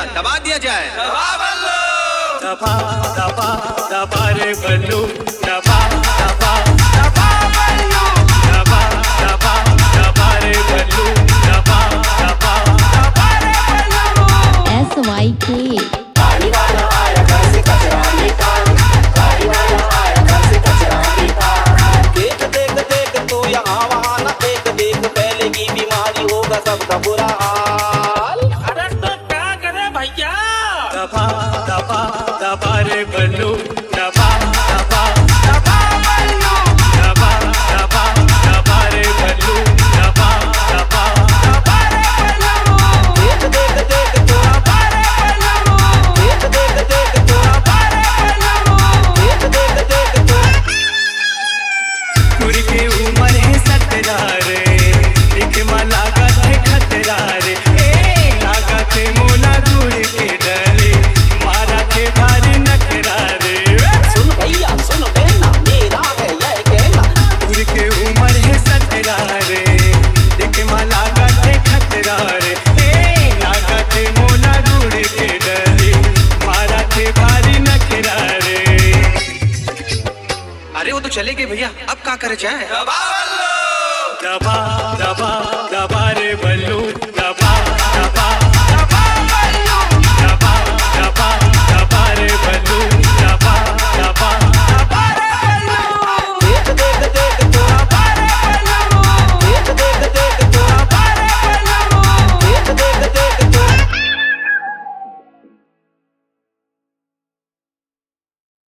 दबा दिया जाए। दबा दबा दबा रे बल्लू, दबा दबा दबा बल्लू, दबा दबा दबा रे बल्लू, दबा दबा दबा रे बल्लू। SYK गाड़ी वाला आया घर से कचरा निकाल, गाड़ी वाला आया घर से कचरा निकाल। देख देख देख तो यहाँ वहाँ न देख देख, फैलेगी बीमारी होगा सबका बुरा हाल। अरे तो क्या करे भैया? दबा दबा दबा रे बल्लू, दबा दबा दबा बल्लू, दबा दबा दबा रे बल्लू, दबा दबा दबा रे बल्लू। देख देख देख तो दबा रे बल्लू, देख देख देख तो दबा रे बल्लू। देख देख देख तो गुर की उम्र है 17 रे, एक माँ लागत है खतरा रे, लागत है मोला गुड़ के डले, मारा के भारी नखरा रे। सुन भैया सुन बहना, मेरा है यह कहना। गुर की उम्र है 17 रे, एक माँ लागत है खतरा रे, लागत है मोला गुड़ के डले, मारा के भारी नखरा रे। अरे वो तो चले गए भैया, अब क्या करे जाए। दबा दबा